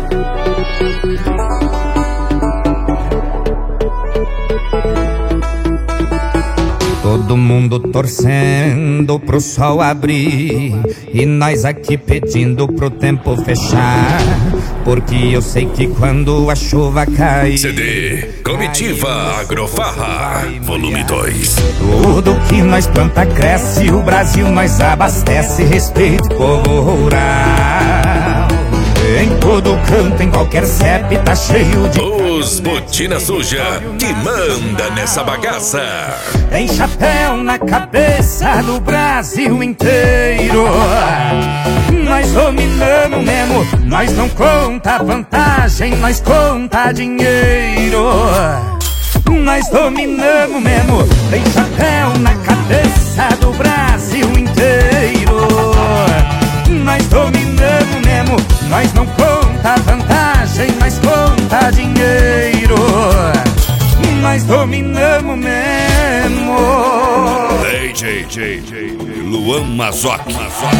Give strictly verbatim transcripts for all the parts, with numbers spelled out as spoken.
Todo mundo torcendo pro sol abrir e nós aqui pedindo pro tempo fechar, porque eu sei que quando a chuva cair, C D Comitiva Agrofarra Volume dois. Tudo que nós planta cresce, o Brasil nós abastece. Respeito povo rural. Em todo canto, em qualquer C E P, tá cheio de Os botina suja que manda nessa bagaça. Tem chapéu na cabeça do Brasil inteiro. Nós dominamos mesmo, nós não conta vantagem, nós conta dinheiro. Nós dominamos mesmo, tem chapéu na cabeça do Brasil inteiro. Nós dominamos mesmo, nós não conta vantagem, nós conta dinheiro. Nós dominamos mesmo. D J J J Luan Mazoc.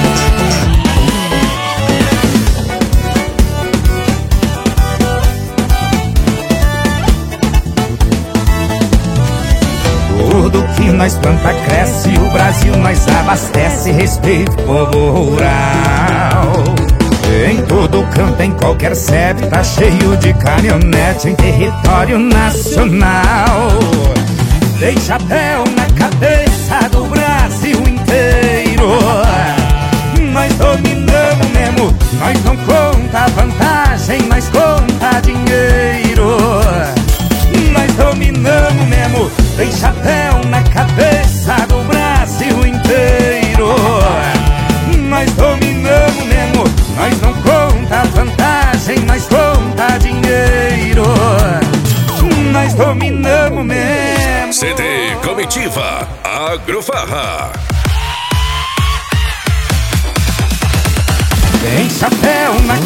Tudo que nós planta cresce, o Brasil nós abastece. Respeito povo rural. Em todo canto, em qualquer C E P, tá cheio de caminhonete em território nacional. Tem chapéu na cabeça do Brasil inteiro. Nós dominamos mesmo, nós não conta vantagem, nós conta dinheiro. Nós dominamos mesmo, tem chapéu na cabeça do Brasil inteiro. Nós dominamos mesmo, nós não conta vantagem, nós conta dinheiro. Nós dominamos mesmo. C D Comitiva Agrofarra. Tem chapéu na